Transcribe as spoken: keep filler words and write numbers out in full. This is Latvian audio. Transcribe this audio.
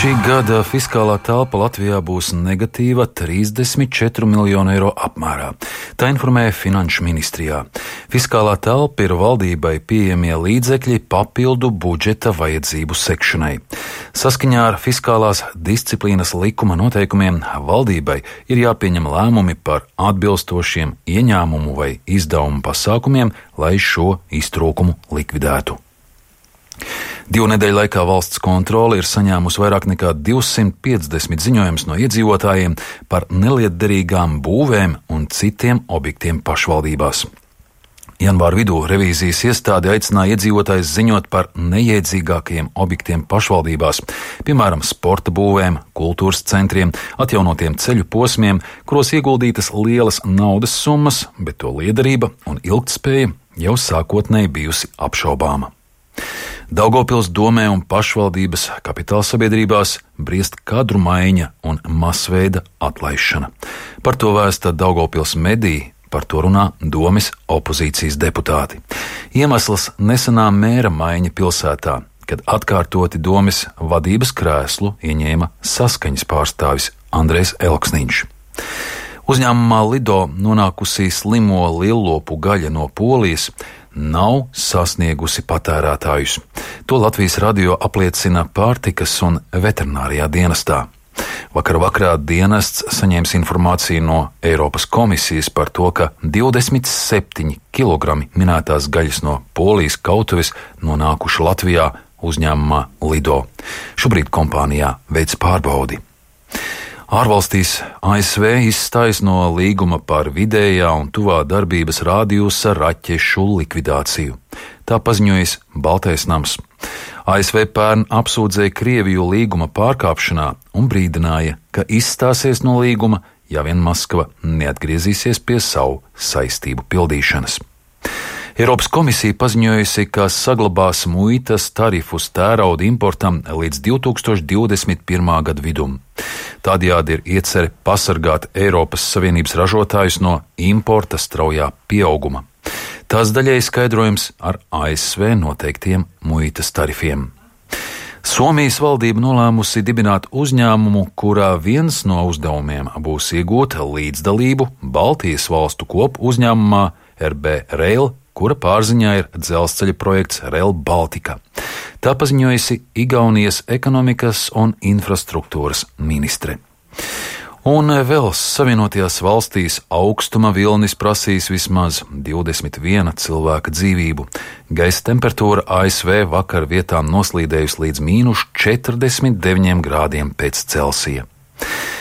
Šī gada fiskālā telpa Latvijā būs negatīva trīsdesmit četru miljonu eiro apmērā. Tā informēja Finanšu ministrijā. Fiskālā telpa ir valdībai pieejamie līdzekļi papildu budžeta vajadzību sekšanai. Saskaņā ar fiskālās disciplīnas likuma noteikumiem valdībai ir jāpieņem lēmumi par atbilstošiem ieņēmumu vai izdevumu pasākumiem, lai šo iztrūkumu likvidētu. Divu nedēļu laikā valsts kontrole ir saņēmusi vairāk nekā divsimt piecdesmit ziņojumus no iedzīvotājiem par nelietderīgām būvēm un citiem objektiem pašvaldībās. Janvāra vidū revīzijas iestāde aicināja iedzīvotājus ziņot par neiedzīgākajiem objektiem pašvaldībās, piemēram, sporta būvēm, kultūras centriem, atjaunotiem ceļu posmiem, kuros ieguldītas lielas naudas summas, bet to liederība un ilgtspēja jau sākotnēji bijusi apšaubāma. Daugavpils domē un pašvaldības kapitāla sabiedrībās briest kadru maiņa un masveida atlaišana. Par to vēsta Daugavpils mediji, par to runā domes opozīcijas deputāti. Iemesls nesenā mēra maiņa pilsētā, kad atkārtoti domes vadības krēslu ieņēma Saskaņas pārstāvis Andrejs Elksniņš. Uzņēmumā Lido nonākusī slimo lielopu gaļa no Polijas nav sasniegusi patērētājus. To Latvijas radio apliecina pārtikas un veterinārijā dienestā. Vakar vakarā dienests saņēmis informāciju no Eiropas komisijas par to, ka divdesmit septiņi kilogrami minētās gaļas no Polijas kautuves nonākuši Latvijā uzņēmumā Lido. Šobrīd kompānijā veic pārbaudi. Ārvalstīs A S V izstājas no līguma par vidējā un tuvā darbības rādījusa raķešu likvidāciju. Tā paziņojis Baltais nams. A S V pērn apsūdzēja Krieviju līguma pārkāpšanā un brīdināja, ka izstāsies no līguma, ja vien Maskava neatgriezīsies pie savu saistību pildīšanas. Eiropas komisija paziņojusi, ka saglabās muitas tarifus tērauda importam līdz divi tūkstoši divdesmit pirmā gada vidum. Tādējādi ir iecerē pasargāt Eiropas Savienības ražotājus no importa straujā pieauguma. Tās daļai skaidrojums ar A S V noteiktiem muitas tarifiem. Somijas valdība nolēmusi dibināt uzņēmumu, kurā viens no uzdevumiem būs iegūt līdzdalību Baltijas valstu kopu uzņēmumā R B Rail, kura pārziņā ir dzelzceļa projekts Rail Baltica. Tā paziņojusi Igaunijas ekonomikas un infrastruktūras ministre. Un vēl Savienotajās valstīs augstuma vilnis prasīs vismaz divdesmit viena cilvēka dzīvību. Gaisa temperatūra A S V vakar vietām noslīdējusi līdz mīnus četrdesmit deviņiem grādiem pēc Celsija.